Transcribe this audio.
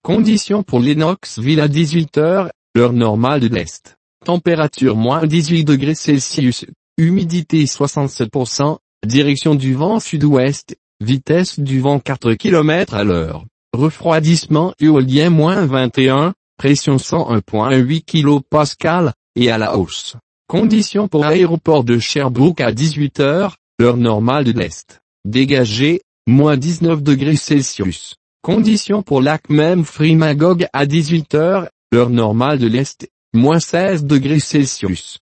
Conditions pour Lennoxville à 18 heures, l'heure normale de l'Est. Température moins 18 degrés Celsius, humidité 67%, direction du vent sud-ouest, vitesse du vent 4 km à l'heure. Refroidissement éolien moins 21, pression 101,8 kPa, et à la hausse. Conditions pour l'aéroport de Sherbrooke à 18 heures, l'heure normale de l'Est. Dégagé, moins 19 degrés Celsius. Conditions pour lac Memphremagog Magog à 18 heures, l'heure normale de l'Est, moins 16 degrés Celsius.